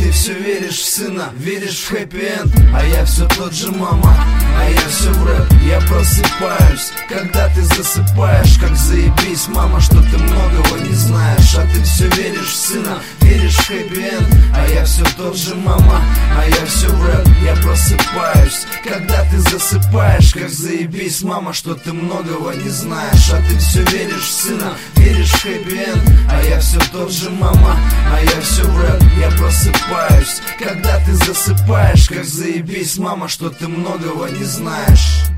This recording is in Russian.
Ты все веришь в сына, веришь в хэппи-энд, а я все тот же, мама, а я все в рэп. Я просыпаюсь, когда ты засыпаешь. Как заебись, мама, что ты многого не знаешь. А ты все веришь в сына, веришь в хэппи-энд, а я все тот же, мама, а я все в рэп. Я просыпаюсь, когда ты засыпаешь. Как заебись, мама, что ты многого не знаешь. А ты все веришь в сына, веришь в хэппи-энд, а я все тот же, мама, а я все в рэп. Я просыпаюсь, когда ты засыпаешь. Как заебись, мама, что ты многого не знаешь.